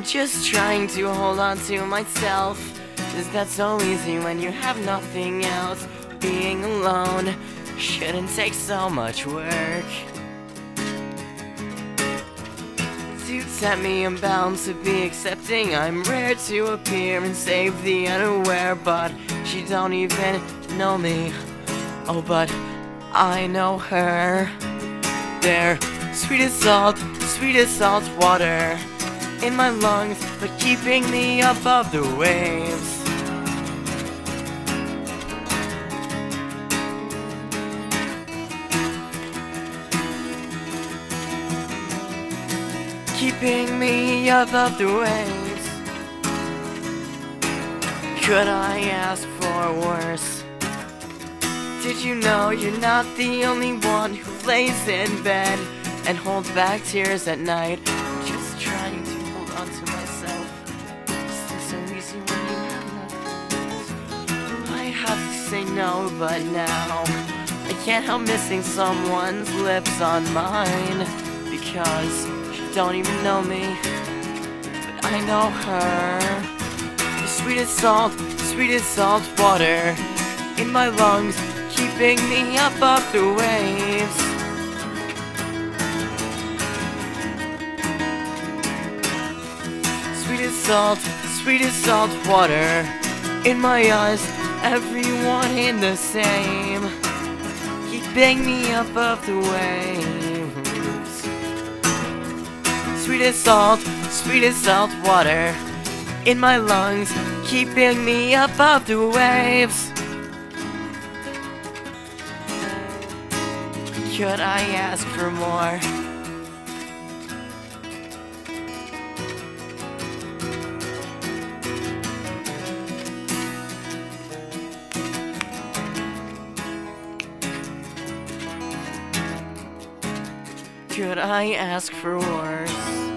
just trying to hold on to myself. Is that so easy when you have nothing else? Being alone shouldn't take so much work. To set me unbound to be accepting, I'm rare to appear and save the unaware. But she don't even know me. Oh, but I know her. They're sweet as salt water in my lungs, but keeping me above the waves. Keeping me above the waves. Could I ask for worse? Did you know you're not the only one who lays in bed and holds back tears at night? I'm just trying to hold on to myself. It's so easy when you have nothing. I have to say no, but now I can't help missing someone's lips on mine, because she don't even know me, but I know her. The sweetest salt water in my lungs, keeping me above the waves. Sweetest salt water in my eyes, everyone in the same, keeping me above the waves. Sweetest salt water in my lungs, keeping me above the waves. Could I ask for more? Could I ask for worse?